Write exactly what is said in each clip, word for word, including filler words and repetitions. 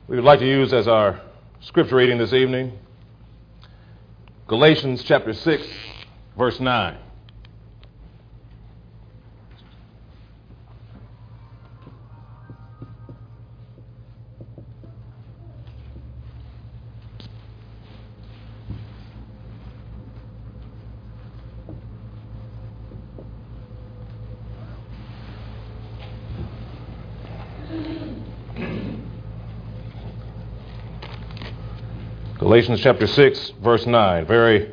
We would like to use as our scripture reading this evening Galatians chapter six, verse nine. Galatians chapter six, verse nine. Very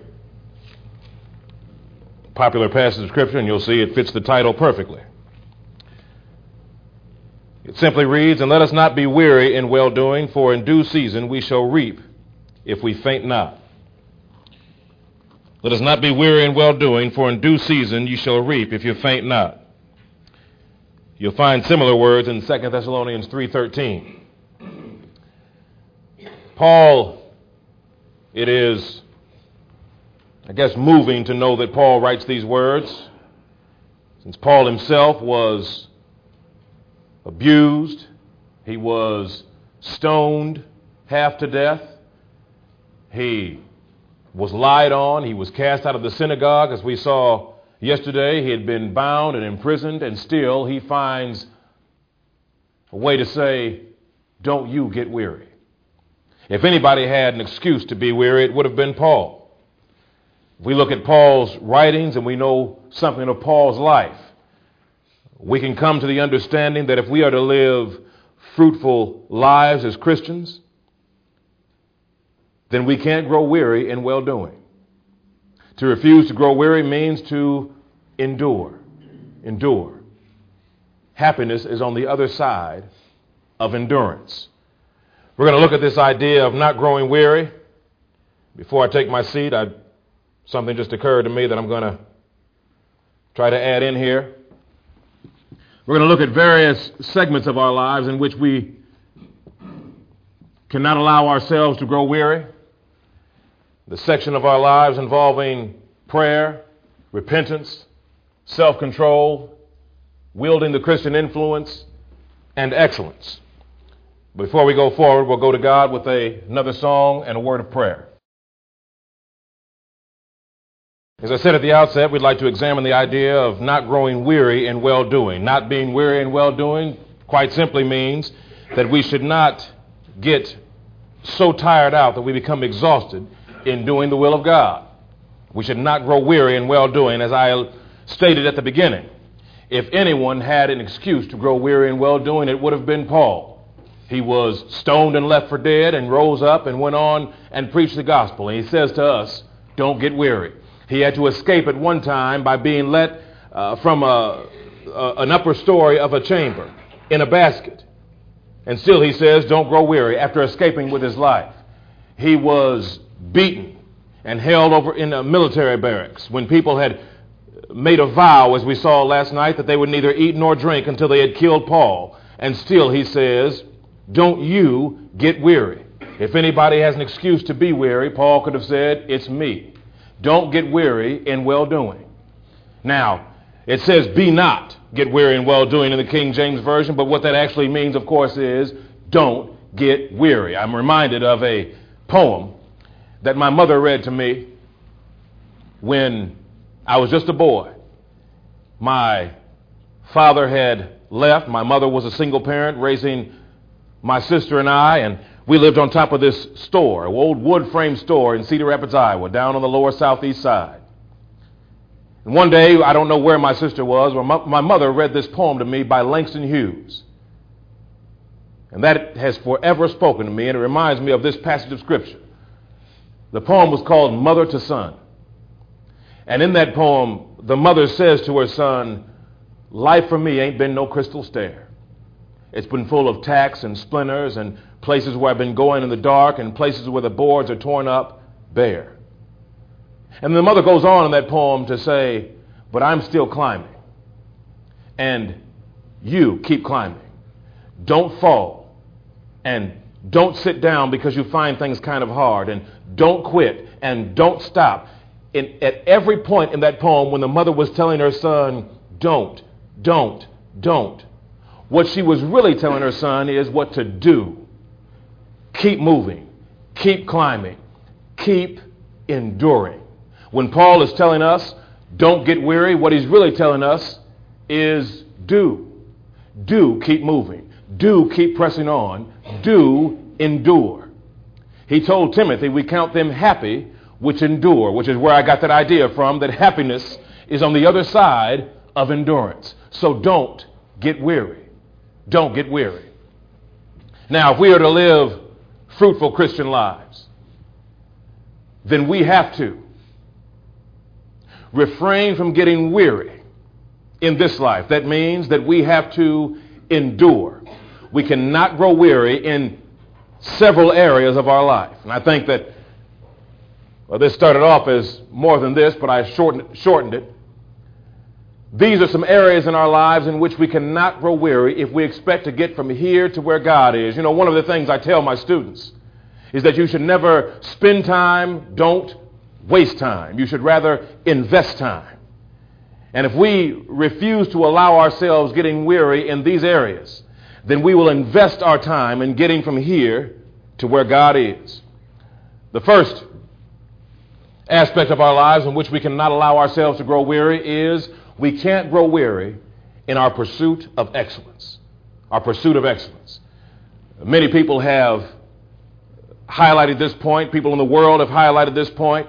popular passage of scripture, and you'll see it fits the title perfectly. It simply reads, "And let us not be weary in well-doing, for in due season we shall reap if we faint not." Let us not be weary in well-doing, for in due season you shall reap if you faint not. You'll find similar words in Second Thessalonians three thirteen. Paul, it is, I guess, moving to know that Paul writes these words, since Paul himself was abused, he was stoned half to death, he was lied on, he was cast out of the synagogue, as we saw yesterday. He had been bound and imprisoned, and still he finds a way to say, "Don't you get weary." If anybody had an excuse to be weary, it would have been Paul. If we look at Paul's writings and we know something of Paul's life, we can come to the understanding that if we are to live fruitful lives as Christians, then we can't grow weary in well-doing. To refuse to grow weary means to endure. Endure. Happiness is on the other side of endurance. We're going to look at this idea of not growing weary. Before I take my seat, I, something just occurred to me that I'm going to try to add in here. We're going to look at various segments of our lives in which we cannot allow ourselves to grow weary. The section of our lives involving prayer, repentance, self-control, wielding the Christian influence, and excellence. Before we go forward, we'll go to God with a, another song and a word of prayer. As I said at the outset, we'd like to examine the idea of not growing weary in well-doing. Not being weary in well-doing quite simply means that we should not get so tired out that we become exhausted in doing the will of God. We should not grow weary in well-doing. As I stated at the beginning, if anyone had an excuse to grow weary in well-doing, it would have been Paul. He was stoned and left for dead and rose up and went on and preached the gospel. And he says to us, don't get weary. He had to escape at one time by being let uh, from a, a, an upper story of a chamber in a basket. And still he says, don't grow weary after escaping with his life. He was beaten and held over in a military barracks when people had made a vow, as we saw last night, that they would neither eat nor drink until they had killed Paul. And still he says, don't you get weary. If anybody has an excuse to be weary, Paul could have said, it's me. Don't get weary in well-doing. Now, it says be not get weary in well-doing in the King James Version, but what that actually means, of course, is don't get weary. I'm reminded of a poem that my mother read to me when I was just a boy. My father had left. My mother was a single parent raising my sister and I, and we lived on top of this store, an old wood frame store in Cedar Rapids, Iowa, down on the lower southeast side. And one day, I don't know where my sister was, but my, my mother read this poem to me by Langston Hughes. And that has forever spoken to me, and it reminds me of this passage of Scripture. The poem was called Mother to Son. And in that poem, the mother says to her son, life for me ain't been no crystal stair. It's been full of tacks and splinters and places where I've been going in the dark and places where the boards are torn up bare. And the mother goes on in that poem to say, but I'm still climbing. And you keep climbing. Don't fall. And don't sit down because you find things kind of hard. And don't quit. And don't stop. In, at every point in that poem, when the mother was telling her son, don't, don't, don't, what she was really telling her son is what to do. keep moving, keep climbing, keep enduring. When Paul is telling us, don't get weary, what he's really telling us is do. Do keep moving. Do keep pressing on. Do endure. He told Timothy, we count them happy which endure, which is where I got that idea from, that happiness is on the other side of endurance. So don't get weary. Don't get weary. Now, if we are to live fruitful Christian lives, then we have to refrain from getting weary in this life. That means that we have to endure. We cannot grow weary in several areas of our life. And I think that, well, this started off as more than this, but I shortened, shortened it. These are some areas in our lives in which we cannot grow weary if we expect to get from here to where God is. You know, one of the things I tell my students is that you should never spend time, don't waste time. You should rather invest time. And if we refuse to allow ourselves getting weary in these areas, then we will invest our time in getting from here to where God is. The first aspect of our lives in which we cannot allow ourselves to grow weary is we can't grow weary in our pursuit of excellence. Our pursuit of excellence. Many people have highlighted this point. People in the world have highlighted this point.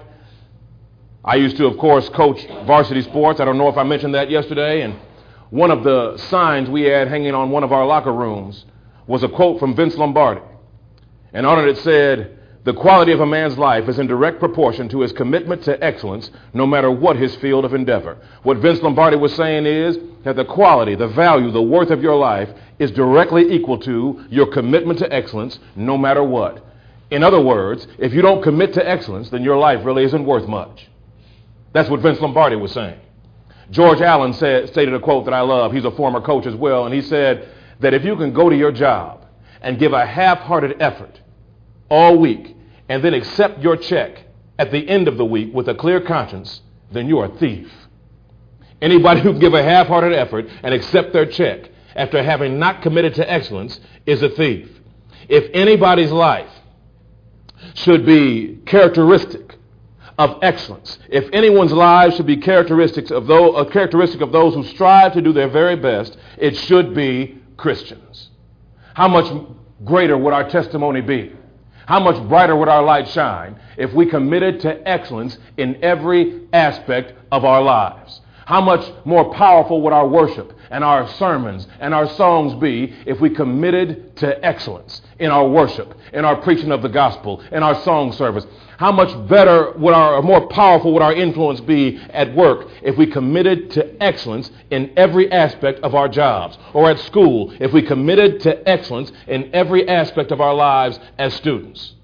I used to, of course, coach varsity sports. I don't know if I mentioned that yesterday. And one of the signs we had hanging on one of our locker rooms was a quote from Vince Lombardi. And on it it said, the quality of a man's life is in direct proportion to his commitment to excellence, no matter what his field of endeavor. What Vince Lombardi was saying is that the quality, the value, the worth of your life is directly equal to your commitment to excellence, no matter what. In other words, if you don't commit to excellence, then your life really isn't worth much. That's what Vince Lombardi was saying. George Allen said, stated a quote that I love. He's a former coach as well, and he said that if you can go to your job and give a half-hearted effort all week and then accept your check at the end of the week with a clear conscience, then you're a thief. Anybody who can give a half-hearted effort and accept their check after having not committed to excellence is a thief. If anybody's life should be characteristic of excellence, if anyone's lives should be characteristics of those, a characteristic of those who strive to do their very best, it should be Christians. How much greater would our testimony be? How much brighter would our light shine if we committed to excellence in every aspect of our lives? How much more powerful would our worship and our sermons and our songs be if we committed to excellence in our worship, in our preaching of the gospel, in our song service? How much better would our, or more powerful would our influence be at work if we committed to excellence in every aspect of our jobs, or at school if we committed to excellence in every aspect of our lives as students?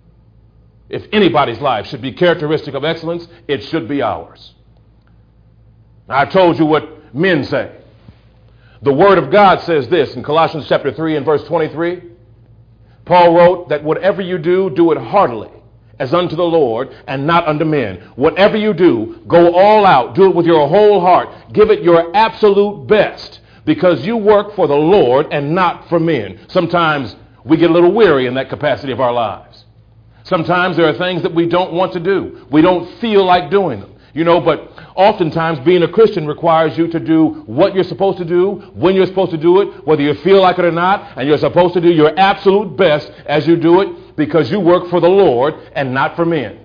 If anybody's life should be characteristic of excellence, it should be ours. Now, I told you what men say. The Word of God says this in Colossians chapter three and verse twenty-three. Paul wrote that whatever you do, do it heartily, as unto the Lord and not unto men. Whatever you do, go all out. Do it with your whole heart. Give it your absolute best, because you work for the Lord and not for men. Sometimes we get a little weary in that capacity of our lives. Sometimes there are things that we don't want to do. We don't feel like doing them. You know, but oftentimes being a Christian requires you to do what you're supposed to do, when you're supposed to do it, whether you feel like it or not, and you're supposed to do your absolute best as you do it, because you work for the Lord and not for men.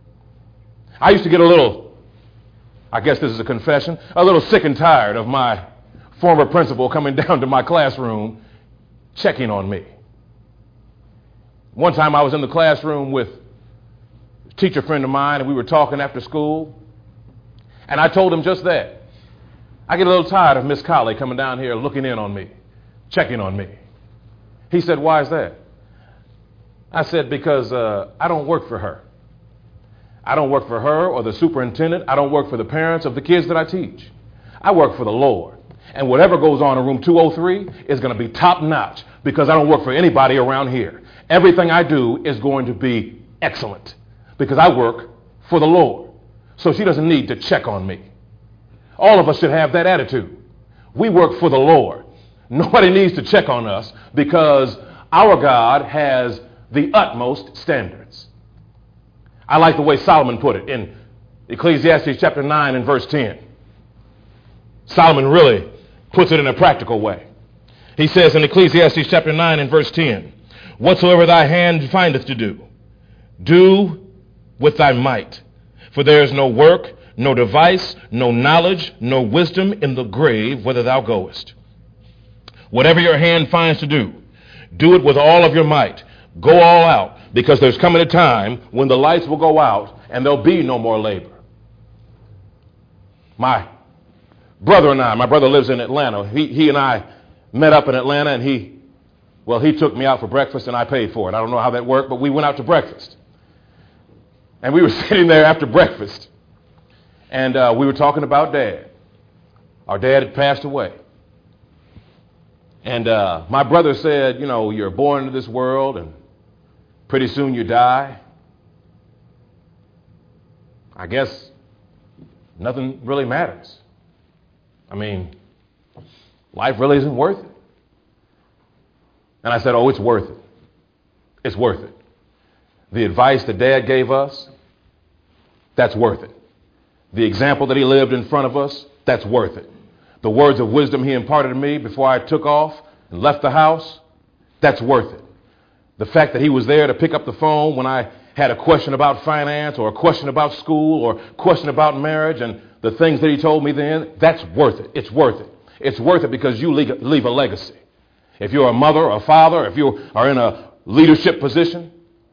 I used to get a little, I guess this is a confession, a little sick and tired of my former principal coming down to my classroom checking on me. One time I was in the classroom with a teacher friend of mine, and we were talking after school. And I told him just that. I get a little tired of Miss Colley coming down here looking in on me, checking on me. He said, why is that? I said, because uh, I don't work for her. I don't work for her or the superintendent. I don't work for the parents of the kids that I teach. I work for the Lord. And whatever goes on in room two oh three is going to be top notch, because I don't work for anybody around here. Everything I do is going to be excellent, because I work for the Lord. So she doesn't need to check on me. All of us should have that attitude. We work for the Lord. Nobody needs to check on us, because our God has the utmost standards. I like the way Solomon put it in Ecclesiastes chapter nine and verse ten. Solomon really puts it in a practical way. He says in Ecclesiastes chapter nine and verse ten, whatsoever thy hand findeth to do, do with thy might. For there is no work, no device, no knowledge, no wisdom in the grave whither thou goest. Whatever your hand finds to do, do it with all of your might. Go all out, because there's coming a time when the lights will go out and there'll be no more labor. My brother and I, my brother lives in Atlanta. He, he and I met up in Atlanta, and he, well, he took me out for breakfast and I paid for it. I don't know how that worked, but we went out to breakfast. And we were sitting there after breakfast, and uh, we were talking about Dad. Our dad had passed away. And uh, my brother said, you know, you're born into this world and pretty soon you die. I guess nothing really matters. I mean, life really isn't worth it. And I said, oh, it's worth it. It's worth it. The advice that Dad gave us, that's worth it. The example that he lived in front of us, that's worth it. The words of wisdom he imparted to me before I took off and left the house, that's worth it. The fact that he was there to pick up the phone when I had a question about finance or a question about school or a question about marriage, and the things that he told me then, that's worth it. It's worth it. It's worth it because you leave a legacy. If you're a mother or a father, if you are in a leadership position,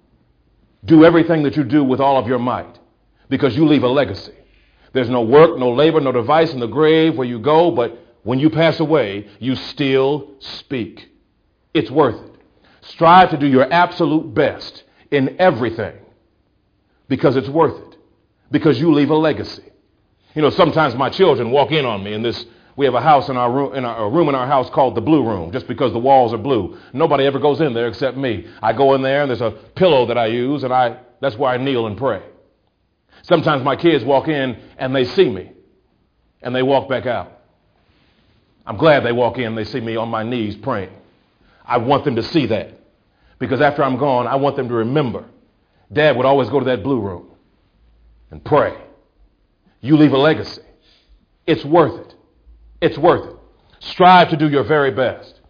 do everything that you do with all of your might because you leave a legacy. There's no work, no labor, no device in the grave where you go, but when you pass away, you still speak. It's worth it. Strive to do your absolute best in everything because it's worth it, because you leave a legacy. You know, sometimes my children walk in on me in this. We have a house in our room, in our, a room in our house called the blue room, just because the walls are blue. Nobody ever goes in there except me. I go in there and there's a pillow that I use, and I that's where I kneel and pray. Sometimes my kids walk in and they see me and they walk back out. I'm glad they walk in and they see me on my knees praying. I want them to see that because after I'm gone, I want them to remember Dad would always go to that blue room and pray. You leave a legacy. It's worth it. It's worth it. Strive to do your very best.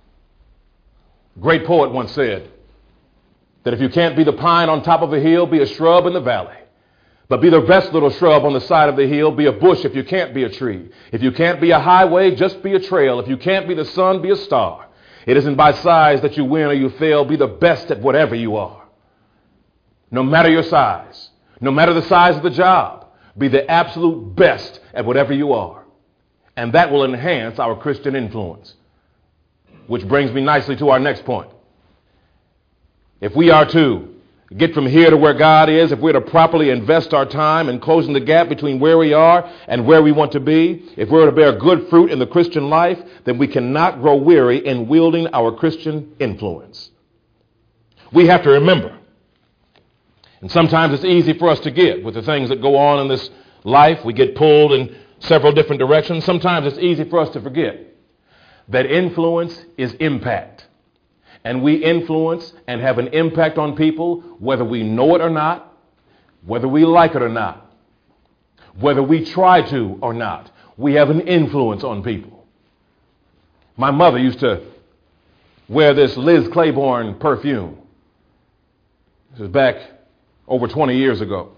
A great poet once said that if you can't be the pine on top of a hill, be a shrub in the valley. But be the best little shrub on the side of the hill. Be a bush if you can't be a tree. If you can't be a highway, just be a trail. If you can't be the sun, be a star. It isn't by size that you win or you fail. Be the best at whatever you are. No matter your size, no matter the size of the job, be the absolute best at whatever you are. And that will enhance our Christian influence. Which brings me nicely to our next point. If we are to get from here to where God is, if we're to properly invest our time in closing the gap between where we are and where we want to be, if we're to bear good fruit in the Christian life, then we cannot grow weary in wielding our Christian influence. We have to remember, and sometimes it's easy for us to get with the things that go on in this life. We get pulled in several different directions. Sometimes it's easy for us to forget that influence is impact. And we influence and have an impact on people whether we know it or not, whether we like it or not, whether we try to or not. We have an influence on people. My mother used to wear this Liz Claiborne perfume. This is back over twenty years ago.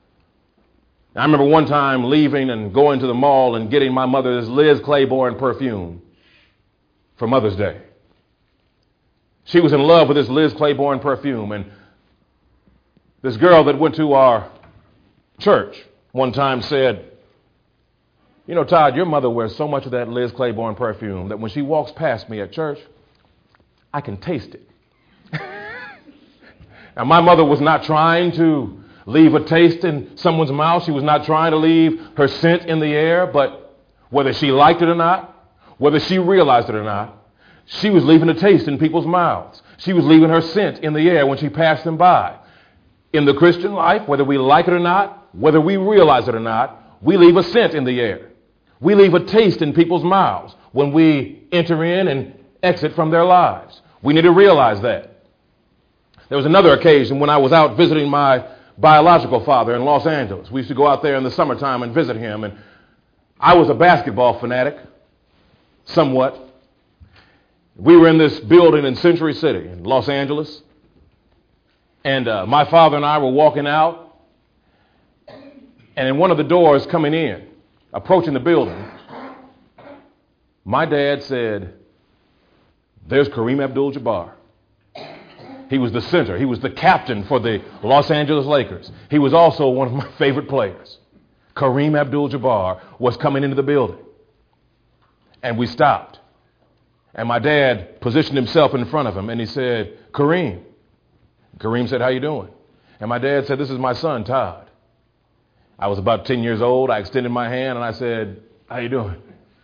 I remember one time leaving and going to the mall and getting my mother this Liz Claiborne perfume for Mother's Day. She was in love with this Liz Claiborne perfume, and this girl that went to our church one time said, you know, Todd, your mother wears so much of that Liz Claiborne perfume that when she walks past me at church, I can taste it. Now, my mother was not trying to leave a taste in someone's mouth. She was not trying to leave her scent in the air, but whether she liked it or not, whether she realized it or not, she was leaving a taste in people's mouths. She was leaving her scent in the air when she passed them by. In the Christian life, whether we like it or not, whether we realize it or not, we leave a scent in the air. We leave a taste in people's mouths when we enter in and exit from their lives. We need to realize that. There was another occasion when I was out visiting my biological father in Los Angeles. We used to go out there in the summertime and visit him, and I was a basketball fanatic, somewhat. We were in this building in Century City in Los Angeles, and uh, my father and I were walking out, and in one of the doors coming in, approaching the building, my dad said, "There's Kareem Abdul-Jabbar." He was the center. He was the captain for the Los Angeles Lakers. He was also one of my favorite players. Kareem Abdul-Jabbar was coming into the building. And we stopped. And my dad positioned himself in front of him, and he said, "Kareem." Kareem said, "How you doing?" And my dad said, "This is my son, Todd." I was about ten years old. I extended my hand, and I said, "How you doing?"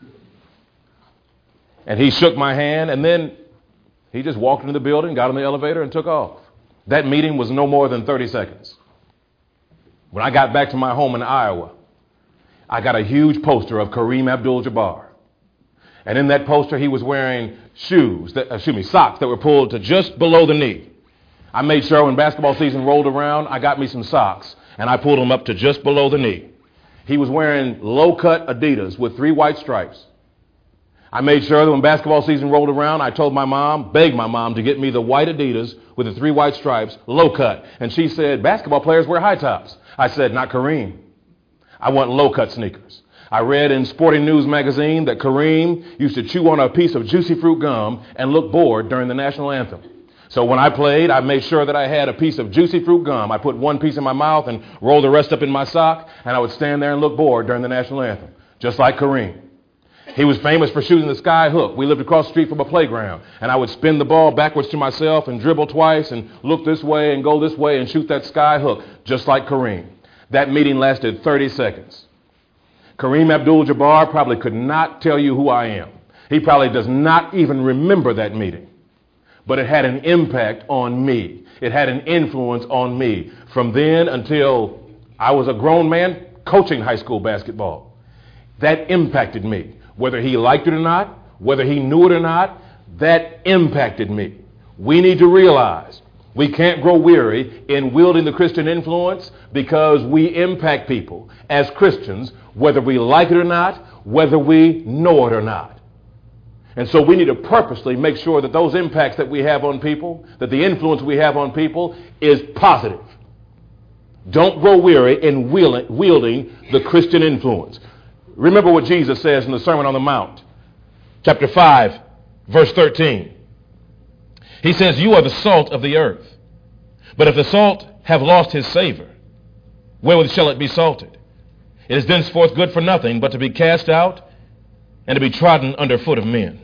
And he shook my hand, and then he just walked into the building, got in the elevator, and took off. That meeting was no more than thirty seconds. When I got back to my home in Iowa, I got a huge poster of Kareem Abdul-Jabbar. And in that poster, he was wearing shoes, that, excuse me, socks that were pulled to just below the knee. I made sure when basketball season rolled around, I got me some socks, and I pulled them up to just below the knee. He was wearing low-cut Adidas with three white stripes. I made sure that when basketball season rolled around, I told my mom, begged my mom to get me the white Adidas with the three white stripes, low cut. And she said, "Basketball players wear high tops." I said, "Not Kareem. I want low cut sneakers." I read in Sporting News magazine that Kareem used to chew on a piece of Juicy Fruit gum and look bored during the national anthem. So when I played, I made sure that I had a piece of Juicy Fruit gum. I put one piece in my mouth and rolled the rest up in my sock, and I would stand there and look bored during the national anthem, just like Kareem. He was famous for shooting the sky hook. We lived across the street from a playground, and I would spin the ball backwards to myself and dribble twice and look this way and go this way and shoot that sky hook, just like Kareem. That meeting lasted thirty seconds. Kareem Abdul-Jabbar probably could not tell you who I am. He probably does not even remember that meeting. But it had an impact on me. It had an influence on me from then until I was a grown man coaching high school basketball. That impacted me. Whether he liked it or not, whether he knew it or not, that impacted me. We need to realize we can't grow weary in wielding the Christian influence because we impact people as Christians, whether we like it or not, whether we know it or not. And so we need to purposely make sure that those impacts that we have on people, that the influence we have on people is positive. Don't grow weary in wielding the Christian influence. Remember what Jesus says in the Sermon on the Mount, chapter five, verse thirteen. He says, "You are the salt of the earth. But if the salt have lost his savor, wherewith shall it be salted? It is thenceforth good for nothing but to be cast out and to be trodden under foot of men."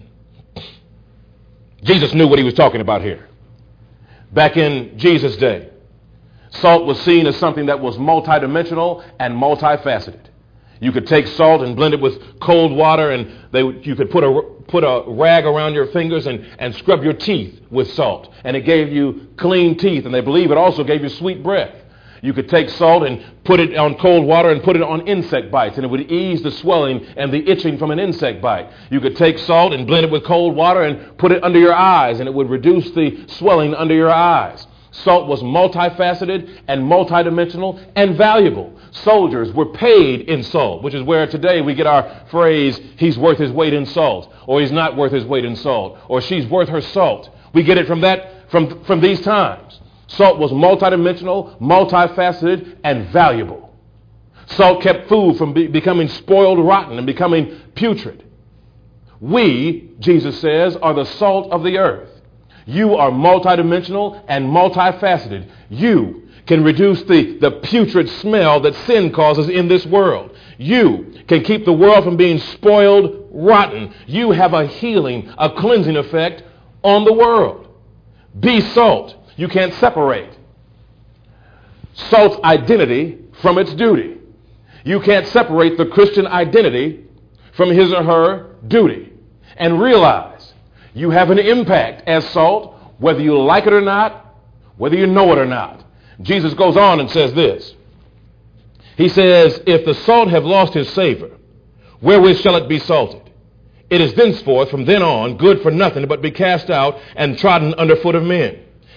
Jesus knew what he was talking about here. Back in Jesus' day, salt was seen as something that was multidimensional and multifaceted. You could take salt and blend it with cold water, and they, you could put a, put a rag around your fingers and, and scrub your teeth with salt. And it gave you clean teeth, and they believe it also gave you sweet breath. You could take salt and put it on cold water and put it on insect bites, and it would ease the swelling and the itching from an insect bite. You could take salt and blend it with cold water and put it under your eyes, and it would reduce the swelling under your eyes. Salt was multifaceted and multidimensional and valuable. Soldiers were paid in salt, which is where today we get our phrase, "He's worth his weight in salt," or "He's not worth his weight in salt," or "She's worth her salt." We get it from that, from, from these times. Salt was multidimensional, multifaceted, and valuable. Salt kept food from be, becoming spoiled rotten and becoming putrid. We, Jesus says, are the salt of the earth. You are multidimensional and multifaceted. You can reduce the, the putrid smell that sin causes in this world. You can keep the world from being spoiled rotten. You have a healing, a cleansing effect on the world. Be salt. You can't separate salt's identity from its duty. You can't separate the Christian identity from his or her duty. And realize you have an impact as salt, whether you like it or not, whether you know it or not. Jesus goes on and says this. He says, "If the salt have lost his savor, wherewith shall it be salted? It is thenceforth from then on good for nothing but be cast out and trodden under foot of men.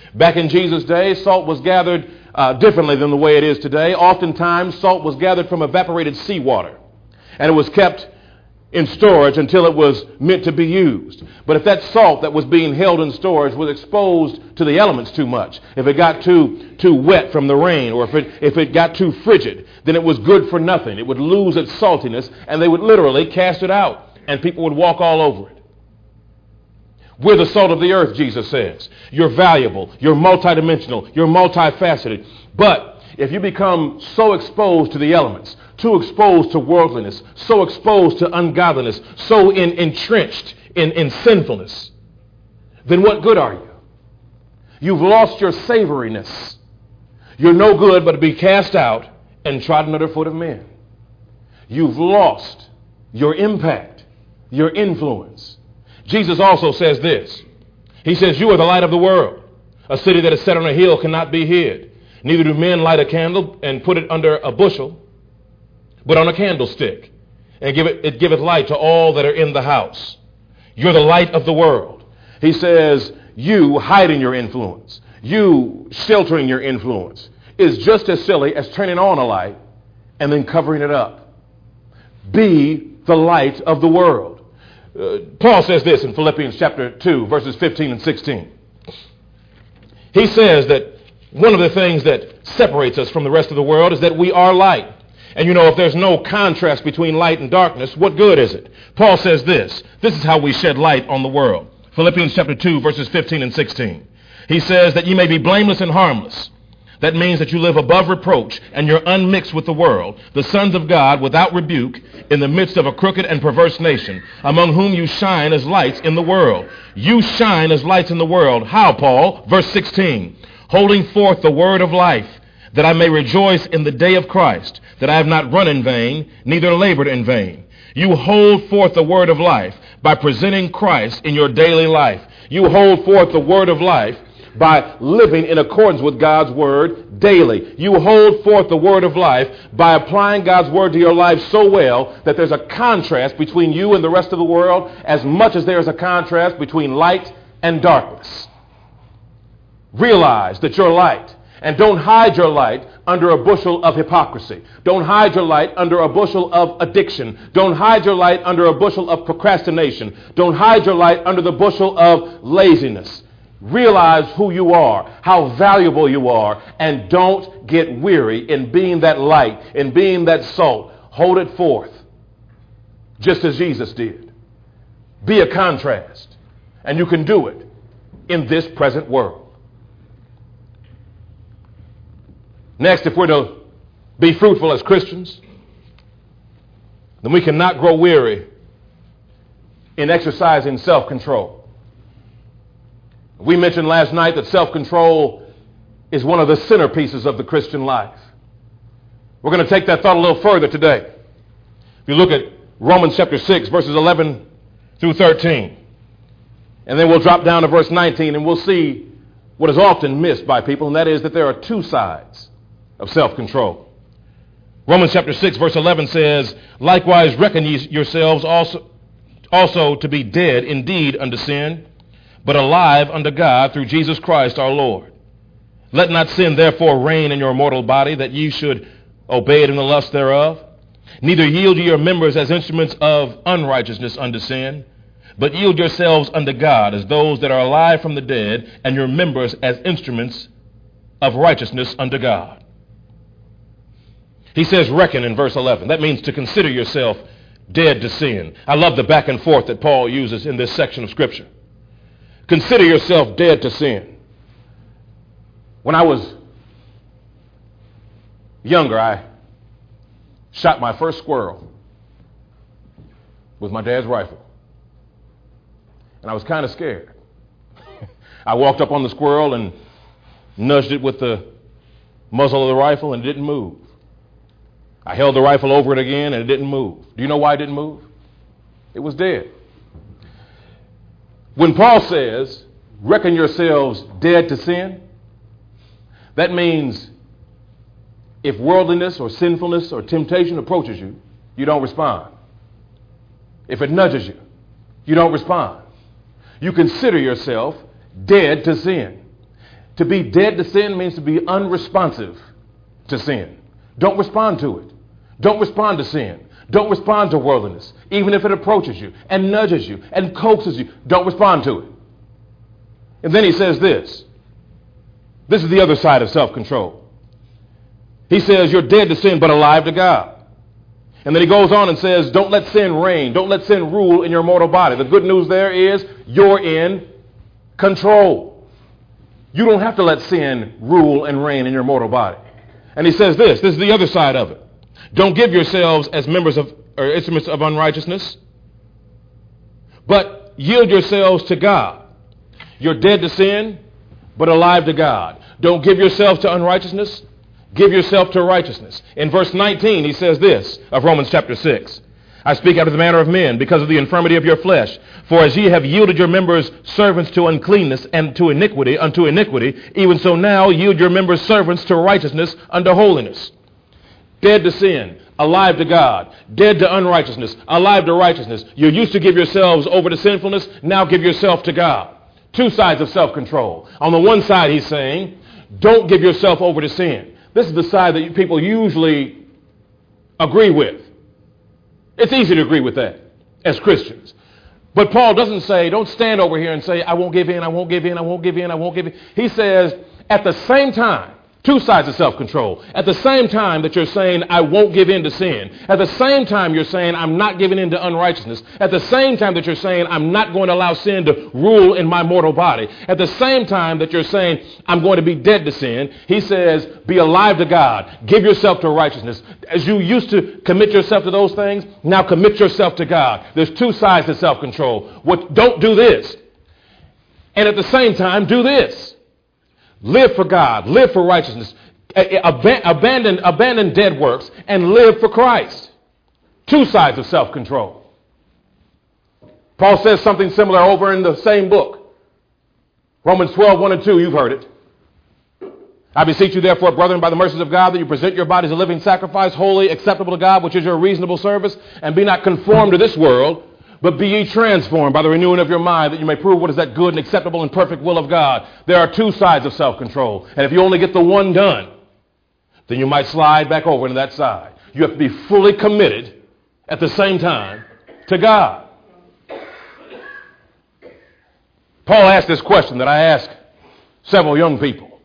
Back in Jesus' day, salt was gathered uh, differently than the way it is today. Oftentimes, salt was gathered from evaporated seawater, and it was kept in storage until it was meant to be used. But if that salt that was being held in storage was exposed to the elements too much, if it got too too wet from the rain, or if it if it got too frigid, then it was good for nothing. It would lose its saltiness, and they would literally cast it out, and people would walk all over it. We're the salt of the earth, Jesus says. You're valuable, you're multidimensional, you're multifaceted. But if you become so exposed to the elements, too exposed to worldliness, so exposed to ungodliness, so in, entrenched in, in sinfulness, then what good are you? You've lost your savoriness. You're no good but to be cast out and trodden under foot of men. You've lost your impact, your influence. Jesus also says this. He says, you are the light of the world. A city that is set on a hill cannot be hid. Neither do men light a candle and put it under a bushel, but on a candlestick, and give it, it giveth light to all that are in the house. You're the light of the world. He says, you hiding your influence, you sheltering your influence, is just as silly as turning on a light and then covering it up. Be the light of the world. Uh, Paul says this in Philippians chapter two, verses fifteen and sixteen. He says that one of the things that separates us from the rest of the world is that we are light. And you know, if there's no contrast between light and darkness, what good is it? Paul says this. This is how we shed light on the world. Philippians chapter two, verses fifteen and sixteen. He says that ye may be blameless and harmless. That means that you live above reproach and you're unmixed with the world, the sons of God without rebuke, in the midst of a crooked and perverse nation, among whom you shine as lights in the world. You shine as lights in the world. How, Paul? Verse sixteen. Holding forth the word of life, that I may rejoice in the day of Christ, that I have not run in vain, neither labored in vain. You hold forth the word of life by presenting Christ in your daily life. You hold forth the word of life by living in accordance with God's word daily. You hold forth the word of life by applying God's word to your life so well that there's a contrast between you and the rest of the world as much as there's a contrast between light and darkness. Realize that you're light, and don't hide your light under a bushel of hypocrisy. Don't hide your light under a bushel of addiction. Don't hide your light under a bushel of procrastination. Don't hide your light under the bushel of laziness. Realize who you are, how valuable you are, and don't get weary in being that light, in being that salt. Hold it forth, just as Jesus did. Be a contrast, and you can do it in this present world. Next, if we're to be fruitful as Christians, then we cannot grow weary in exercising self-control. We mentioned last night that self-control is one of the centerpieces of the Christian life. We're going to take that thought a little further today. If you look at Romans chapter six, verses eleven through thirteen, and then we'll drop down to verse nineteen, and we'll see what is often missed by people, and that is that there are two sides of self-control. Romans chapter six, verse eleven says, likewise reckon ye yourselves also, also to be dead indeed unto sin, but alive unto God through Jesus Christ our Lord. Let not sin therefore reign in your mortal body, that ye should obey it in the lust thereof. Neither yield ye your members as instruments of unrighteousness unto sin, but yield yourselves unto God as those that are alive from the dead, and your members as instruments of righteousness unto God. He says reckon in verse eleven. That means to consider yourself dead to sin. I love the back and forth that Paul uses in this section of Scripture. Consider yourself dead to sin. When I was younger, I shot my first squirrel with my dad's rifle. And I was kind of scared. I walked up on the squirrel and nudged it with the muzzle of the rifle, and it didn't move. I held the rifle over it again, and it didn't move. Do you know why it didn't move? It was dead. When Paul says, reckon yourselves dead to sin, that means if worldliness or sinfulness or temptation approaches you, you don't respond. If it nudges you, you don't respond. You consider yourself dead to sin. To be dead to sin means to be unresponsive to sin. Don't respond to it. Don't respond to sin. Don't respond to worldliness, even if it approaches you and nudges you and coaxes you. Don't respond to it. And then he says this. This is the other side of self-control. He says you're dead to sin but alive to God. And then he goes on and says, don't let sin reign. Don't let sin rule in your mortal body. The good news there is you're in control. You don't have to let sin rule and reign in your mortal body. And he says this. This is the other side of it. Don't give yourselves as members of or instruments of unrighteousness, but yield yourselves to God. You're dead to sin, but alive to God. Don't give yourself to unrighteousness. Give yourself to righteousness. In verse nineteen, he says this of Romans chapter six. I speak after the manner of men because of the infirmity of your flesh. For as ye have yielded your members servants to uncleanness and to iniquity, unto iniquity, even so now yield your members servants to righteousness unto holiness. Dead to sin, alive to God. Dead to unrighteousness, alive to righteousness. You used to give yourselves over to sinfulness. Now give yourself to God. Two sides of self-control. On the one side, he's saying, don't give yourself over to sin. This is the side that people usually agree with. It's easy to agree with that as Christians. But Paul doesn't say, don't stand over here and say, I won't give in, I won't give in, I won't give in, I won't give in. He says, at the same time, two sides of self-control. At the same time that you're saying, I won't give in to sin. At the same time you're saying, I'm not giving in to unrighteousness. At the same time that you're saying, I'm not going to allow sin to rule in my mortal body. At the same time that you're saying, I'm going to be dead to sin. He says, be alive to God. Give yourself to righteousness. As you used to commit yourself to those things, now commit yourself to God. There's two sides to self-control. What, don't do this. And at the same time, do this. Live for God. Live for righteousness. Abandon, abandon dead works and live for Christ. Two sides of self-control. Paul says something similar over in the same book. Romans twelve, one and two, you've heard it. I beseech you therefore, brethren, by the mercies of God, that you present your bodies a living sacrifice, holy, acceptable to God, which is your reasonable service, and be not conformed to this world, but be ye transformed by the renewing of your mind, that you may prove what is that good and acceptable and perfect will of God. There are two sides of self-control. And if you only get the one done, then you might slide back over to that side. You have to be fully committed at the same time to God. Paul asked this question that I ask several young people.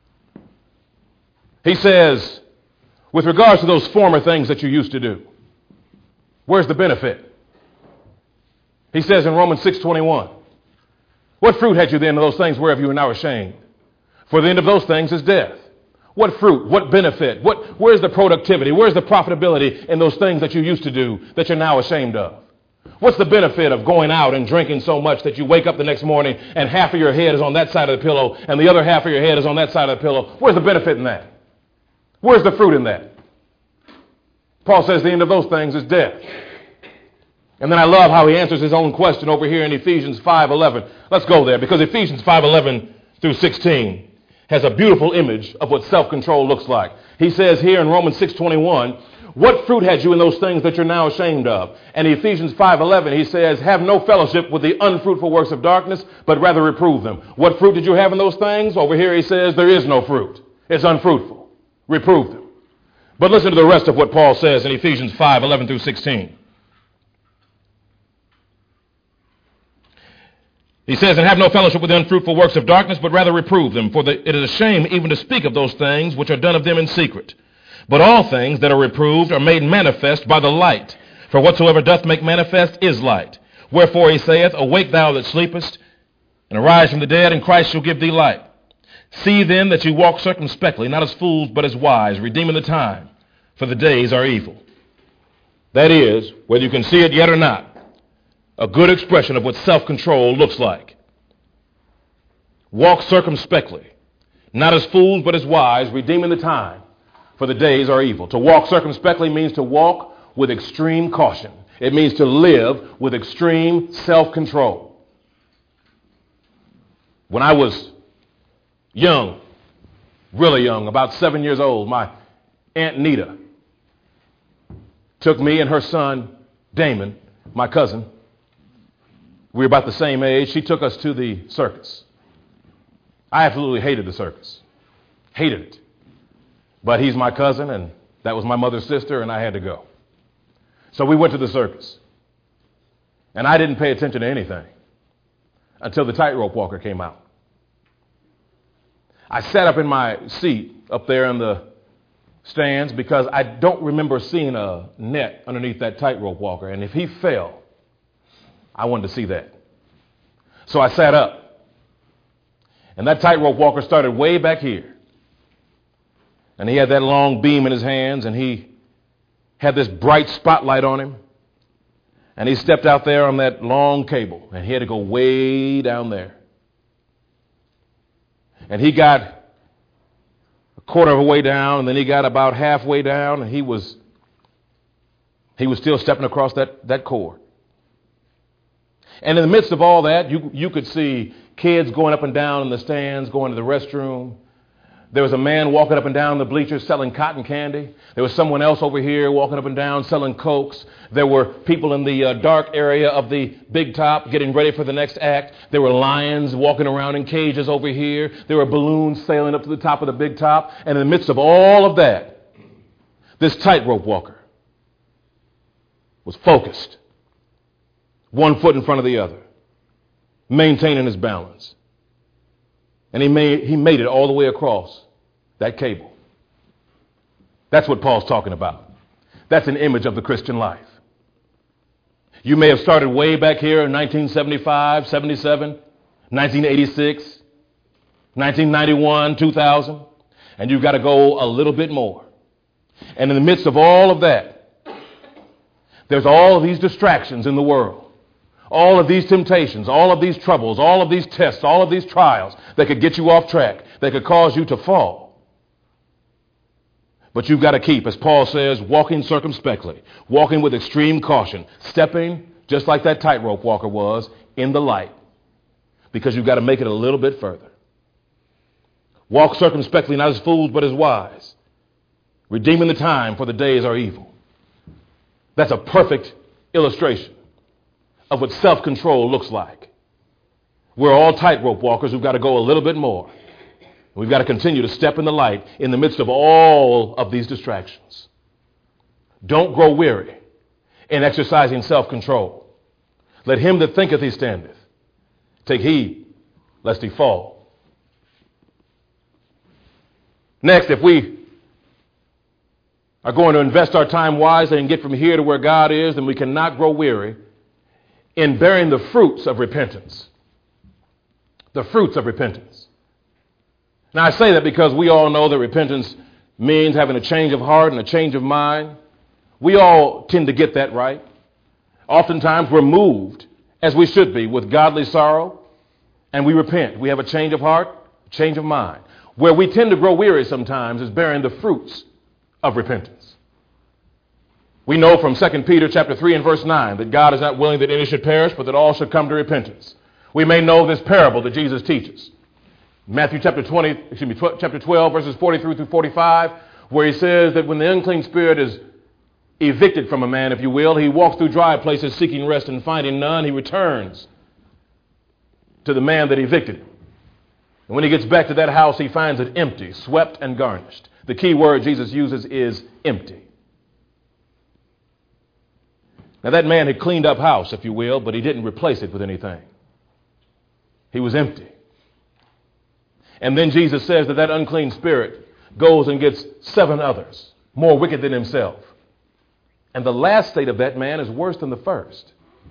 He says, with regards to those former things that you used to do, where's the benefit? He says in Romans six twenty-one, what fruit had you then of those things whereof you are now ashamed? For the end of those things is death. What fruit? What benefit? What? Where's the productivity? Where's the profitability in those things that you used to do that you're now ashamed of? What's the benefit of going out and drinking so much that you wake up the next morning and half of your head is on that side of the pillow and the other half of your head is on that side of the pillow? Where's the benefit in that? Where's the fruit in that? Paul says the end of those things is death. And then I love how he answers his own question over here in Ephesians five eleven. Let's go there, because Ephesians five eleven through sixteen has a beautiful image of what self-control looks like. He says here in Romans six twenty-one, what fruit had you in those things that you're now ashamed of? And Ephesians five eleven, he says, have no fellowship with the unfruitful works of darkness, but rather reprove them. What fruit did you have in those things? Over here he says there is no fruit. It's unfruitful. Reprove them. But listen to the rest of what Paul says in Ephesians five eleven through sixteen. He says, and have no fellowship with the unfruitful works of darkness, but rather reprove them. For the, it is a shame even to speak of those things which are done of them in secret. But all things that are reproved are made manifest by the light. For whatsoever doth make manifest is light. Wherefore he saith, awake thou that sleepest, and arise from the dead, and Christ shall give thee light. See then that you walk circumspectly, not as fools, but as wise, redeeming the time, for the days are evil. That is, whether you can see it yet or not, a good expression of what self-control looks like. Walk circumspectly, not as fools, but as wise, redeeming the time, for the days are evil. To walk circumspectly means to walk with extreme caution. It means to live with extreme self-control. When I was young, really young, about seven years old, my Aunt Nita took me and her son, Damon, my cousin. We were about the same age. She took us to the circus. I absolutely hated the circus. Hated it. But he's my cousin, and that was my mother's sister, and I had to go. So we went to the circus. And I didn't pay attention to anything until the tightrope walker came out. I sat up in my seat up there in the stands because I don't remember seeing a net underneath that tightrope walker. And if he fell, I wanted to see that. So I sat up. And that tightrope walker started way back here. And he had that long beam in his hands, and he had this bright spotlight on him. And he stepped out there on that long cable, and he had to go way down there. And he got a quarter of a way down, and then he got about halfway down, and he was he was still stepping across that, that cord. And in the midst of all that, you you could see kids going up and down in the stands, going to the restroom. There was a man walking up and down the bleachers selling cotton candy. There was someone else over here walking up and down selling Cokes. There were people in the uh, dark area of the big top getting ready for the next act. There were lions walking around in cages over here. There were balloons sailing up to the top of the big top. And in the midst of all of that, this tightrope walker was focused, one foot in front of the other, maintaining his balance. And he made, he made it all the way across that cable. That's what Paul's talking about. That's an image of the Christian life. You may have started way back here in nineteen seventy-five, seventy-seven, nineteen eighty-six, nineteen ninety-one, two thousand, and you've got to go a little bit more. And in the midst of all of that, there's all of these distractions in the world. All of these temptations, all of these troubles, all of these tests, all of these trials that could get you off track, that could cause you to fall. But you've got to keep, as Paul says, walking circumspectly, walking with extreme caution, stepping, just like that tightrope walker was, in the light, because you've got to make it a little bit further. Walk circumspectly, not as fools, but as wise, redeeming the time, for the days are evil. That's a perfect illustration of what self-control looks like. We're all tightrope walkers who've got to go a little bit more. We've got to continue to step in the light in the midst of all of these distractions. Don't grow weary in exercising self-control. Let him that thinketh he standeth take heed lest he fall. Next, if we are going to invest our time wisely and get from here to where God is, then we cannot grow weary in bearing the fruits of repentance. The fruits of repentance. Now, I say that because we all know that repentance means having a change of heart and a change of mind. We all tend to get that right. Oftentimes, we're moved, as we should be, with godly sorrow, and we repent. We have a change of heart, a change of mind. Where we tend to grow weary sometimes is bearing the fruits of repentance. We know from Second Peter chapter three and verse nine that God is not willing that any should perish, but that all should come to repentance. We may know this parable that Jesus teaches. Matthew chapter twenty, excuse me, chapter twelve, verses forty-three through forty-five, where he says that when the unclean spirit is evicted from a man, if you will, he walks through dry places seeking rest and finding none. He returns to the man that evicted him. And when he gets back to that house, he finds it empty, swept and garnished. The key word Jesus uses is empty. Now, that man had cleaned up house, if you will, but he didn't replace it with anything. He was empty. And then Jesus says that that unclean spirit goes and gets seven others, more wicked than himself. And the last state of that man is worse than the first.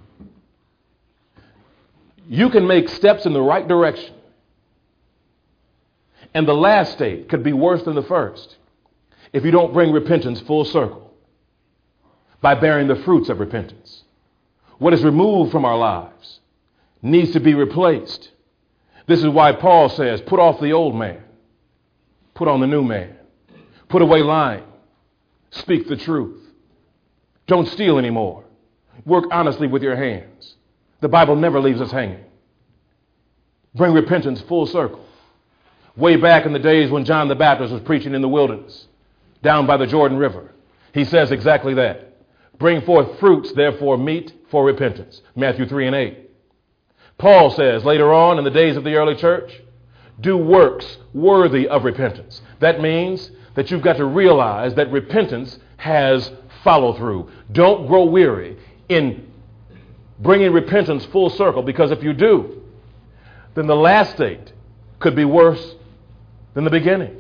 You can make steps in the right direction, and the last state could be worse than the first if you don't bring repentance full circle by bearing the fruits of repentance. What is removed from our lives needs to be replaced. This is why Paul says, put off the old man, put on the new man, put away lying, speak the truth. Don't steal anymore. Work honestly with your hands. The Bible never leaves us hanging. Bring repentance full circle. Way back in the days when John the Baptist was preaching in the wilderness, down by the Jordan River, he says exactly that. Bring forth fruits, therefore, meet for repentance. Matthew three and eight. Paul says later on in the days of the early church, do works worthy of repentance. That means that you've got to realize that repentance has follow through. Don't grow weary in bringing repentance full circle, because if you do, then the last state could be worse than the beginning.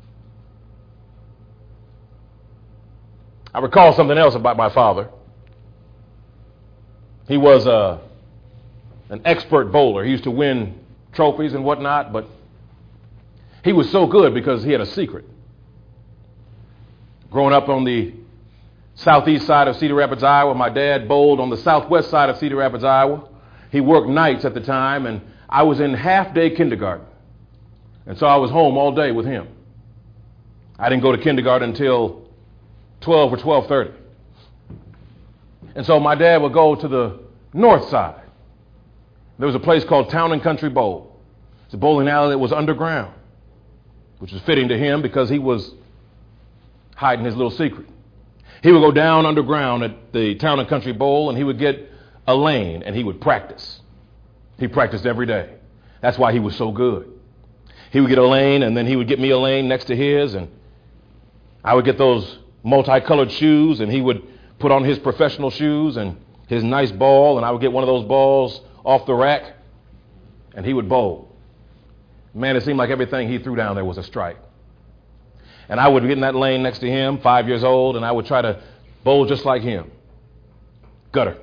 I recall something else about my father. He was a, an expert bowler. He used to win trophies and whatnot, but he was so good because he had a secret. Growing up on the southeast side of Cedar Rapids, Iowa, my dad bowled on the southwest side of Cedar Rapids, Iowa. He worked nights at the time, and I was in half-day kindergarten. And so I was home all day with him. I didn't go to kindergarten until twelve or twelve thirty. And so my dad would go to the north side. There was a place called Town and Country Bowl. It's a bowling alley that was underground, which was fitting to him because he was hiding his little secret. He would go down underground at the Town and Country Bowl, and he would get a lane, and he would practice. He practiced every day. That's why he was so good. He would get a lane, and then he would get me a lane next to his, and I would get those multicolored shoes, and he would put on his professional shoes and his nice ball, and I would get one of those balls off the rack, and he would bowl. Man, it seemed like everything he threw down there was a strike. And I would get in that lane next to him, five years old, and I would try to bowl just like him. Gutter.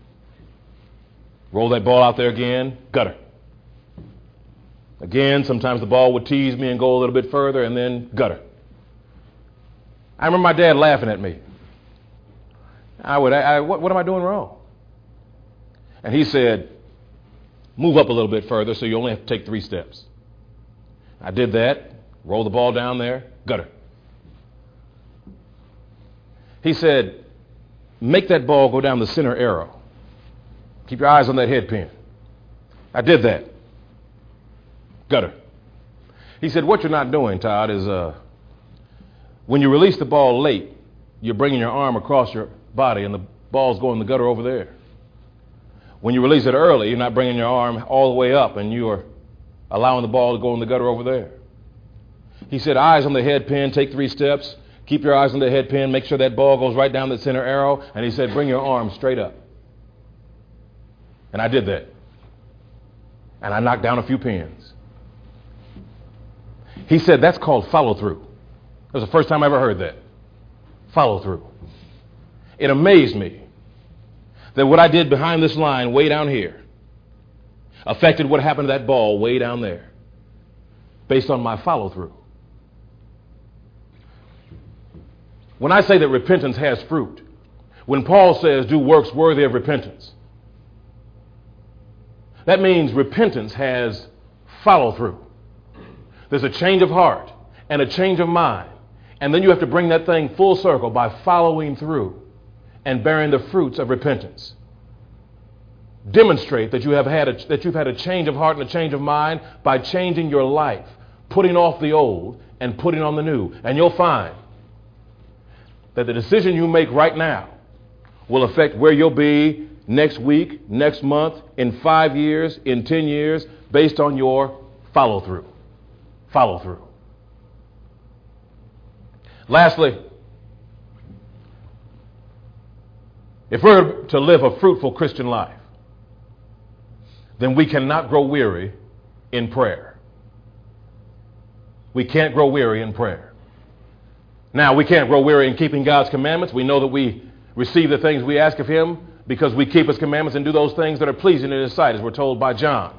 Roll that ball out there again, gutter. Again, sometimes the ball would tease me and go a little bit further, and then gutter. I remember my dad laughing at me. I would, I, I, what, what am I doing wrong? And he said, move up a little bit further so you only have to take three steps. I did that, roll the ball down there, gutter. He said, make that ball go down the center arrow. Keep your eyes on that head pin. I did that. Gutter. He said, what you're not doing, Todd, is uh, when you release the ball late, you're bringing your arm across your body and the ball's going in the gutter over there. When you release it early, you're not bringing your arm all the way up and you're allowing the ball to go in the gutter over there. He said, eyes on the head pin, take three steps. Keep your eyes on the head pin, make sure that ball goes right down the center arrow. And he said, bring your arm straight up. And I did that. And I knocked down a few pins. He said, that's called follow through. That was the first time I ever heard that. Follow through. It amazed me that what I did behind this line way down here affected what happened to that ball way down there based on my follow through. When I say that repentance has fruit, when Paul says do works worthy of repentance, that means repentance has follow through. There's a change of heart and a change of mind. And then you have to bring that thing full circle by following through and bearing the fruits of repentance. Demonstrate that you have had a, that you've had a change of heart and a change of mind by changing your life, putting off the old and putting on the new. And you'll find that the decision you make right now will affect where you'll be next week, next month, in five years, in ten years, based on your follow through. Follow through. Lastly, if we're to live a fruitful Christian life, then we cannot grow weary in prayer. We can't grow weary in prayer. Now, we can't grow weary in keeping God's commandments. We know that we receive the things we ask of Him because we keep His commandments and do those things that are pleasing in His sight, as we're told by John.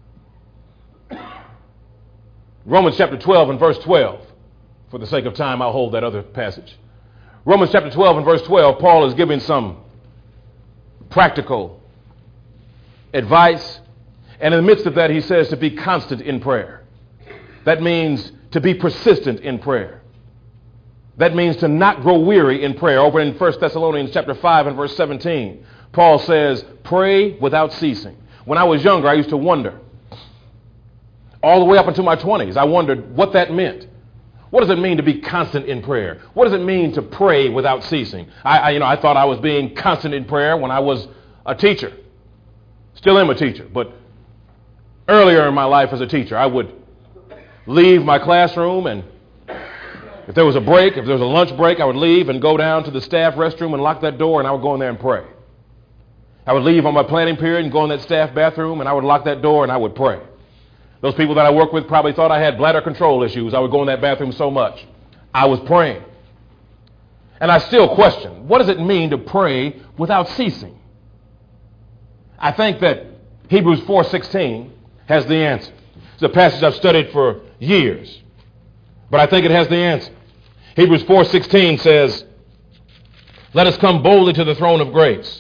Romans chapter twelve and verse twelve. For the sake of time, I'll hold that other passage. Romans chapter twelve and verse twelve, Paul is giving some practical advice. And in the midst of that, he says to be constant in prayer. That means to be persistent in prayer. That means to not grow weary in prayer. Over in First Thessalonians chapter five and verse seventeen, Paul says, pray without ceasing. When I was younger, I used to wonder, all the way up into my twenties, I wondered what that meant. What does it mean to be constant in prayer? What does it mean to pray without ceasing? I, I, you know, I thought I was being constant in prayer when I was a teacher. Still am a teacher, but earlier in my life as a teacher, I would leave my classroom, and if there was a break, if there was a lunch break, I would leave and go down to the staff restroom and lock that door, and I would go in there and pray. I would leave on my planning period and go in that staff bathroom, and I would lock that door and I would pray. Those people that I work with probably thought I had bladder control issues. I would go in that bathroom so much. I was praying. And I still question, what does it mean to pray without ceasing? I think that Hebrews four sixteen has the answer. It's a passage I've studied for years, but I think it has the answer. Hebrews four sixteen says, "Let us come boldly to the throne of grace,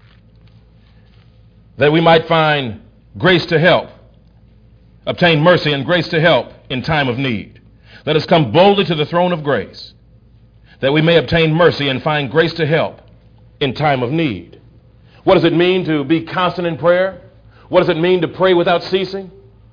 that we might find grace to help, obtain mercy and grace to help in time of need. Let us come boldly to the throne of grace, that we may obtain mercy and find grace to help in time of need." What does it mean to be constant in prayer? What does it mean to pray without ceasing?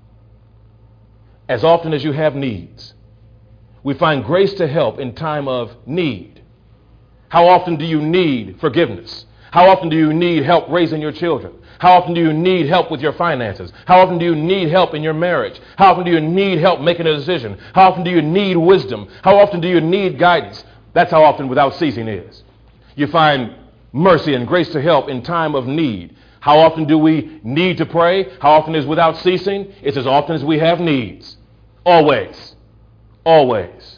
As often as you have needs, we find grace to help in time of need. How often do you need forgiveness? How often do you need help raising your children? How often do you need help with your finances? How often do you need help in your marriage? How often do you need help making a decision? How often do you need wisdom? How often do you need guidance? That's how often without ceasing is. You find mercy and grace to help in time of need. How often do we need to pray? How often is without ceasing? It's as often as we have needs. Always. Always.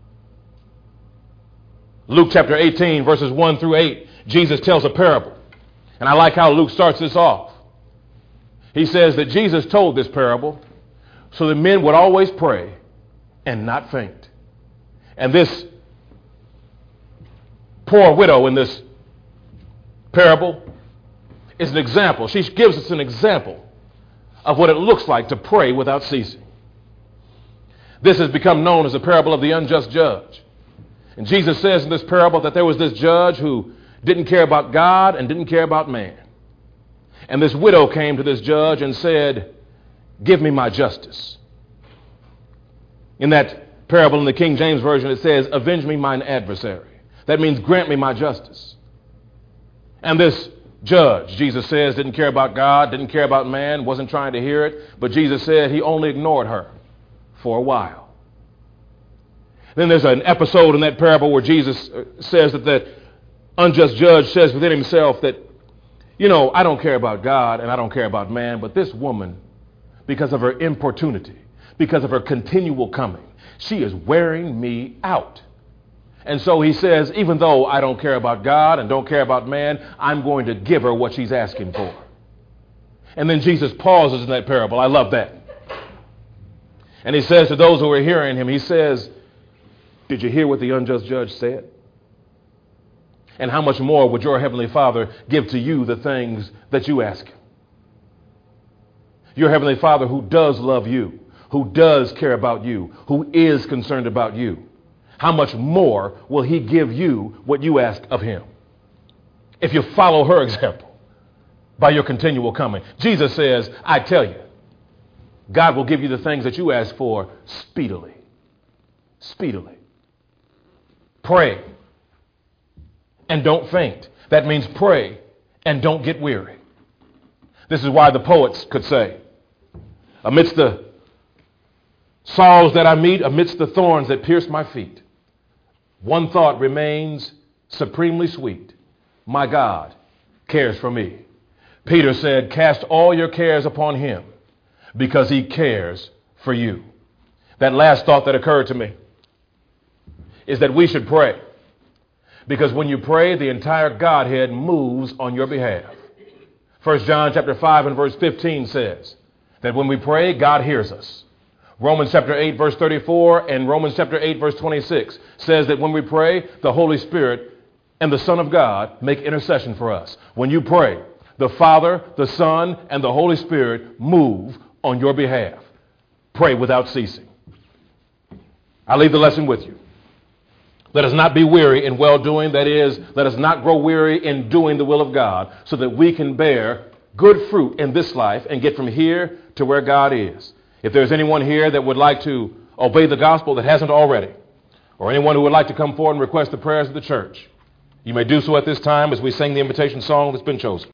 Luke chapter eighteen, verses one through eight, Jesus tells a parable. And I like how Luke starts this off. He says that Jesus told this parable so that men would always pray and not faint. And this poor widow in this parable is an example. She gives us an example of what it looks like to pray without ceasing. This has become known as the parable of the unjust judge. And Jesus says in this parable that there was this judge who didn't care about God and didn't care about man. And this widow came to this judge and said, "Give me my justice." In that parable in the King James Version, it says, "Avenge me mine adversary." That means grant me my justice. And this judge, Jesus says, didn't care about God, didn't care about man, wasn't trying to hear it, but Jesus said he only ignored her for a while. Then there's an episode in that parable where Jesus says that the unjust judge says within himself that, you know, I don't care about God and I don't care about man, but this woman, because of her importunity, because of her continual coming, she is wearing me out. And so he says, even though I don't care about God and don't care about man, I'm going to give her what she's asking for. And then Jesus pauses in that parable. I love that. And he says to those who are hearing him, he says, "Did you hear what the unjust judge said? And how much more would your heavenly Father give to you the things that you ask him?" Your heavenly Father, who does love you, who does care about you, who is concerned about you, how much more will he give you what you ask of him if you follow her example by your continual coming? Jesus says, I tell you, God will give you the things that you ask for speedily. Speedily. Pray and don't faint. That means pray and don't get weary. This is why the poets could say, amidst the sorrows that I meet, amidst the thorns that pierce my feet, one thought remains supremely sweet. My God cares for me. Peter said, cast all your cares upon him because he cares for you. That last thought that occurred to me is that we should pray, because when you pray, the entire Godhead moves on your behalf. First John chapter five and verse fifteen says that when we pray, God hears us. Romans chapter eight verse thirty-four and Romans chapter eight verse twenty-six says that when we pray, the Holy Spirit and the Son of God make intercession for us. When you pray, the Father, the Son, and the Holy Spirit move on your behalf. Pray without ceasing. I leave the lesson with you. Let us not be weary in well-doing. That is, let us not grow weary in doing the will of God, so that we can bear good fruit in this life and get from here to where God is. If there's anyone here that would like to obey the gospel that hasn't already, or anyone who would like to come forward and request the prayers of the church, you may do so at this time as we sing the invitation song that's been chosen.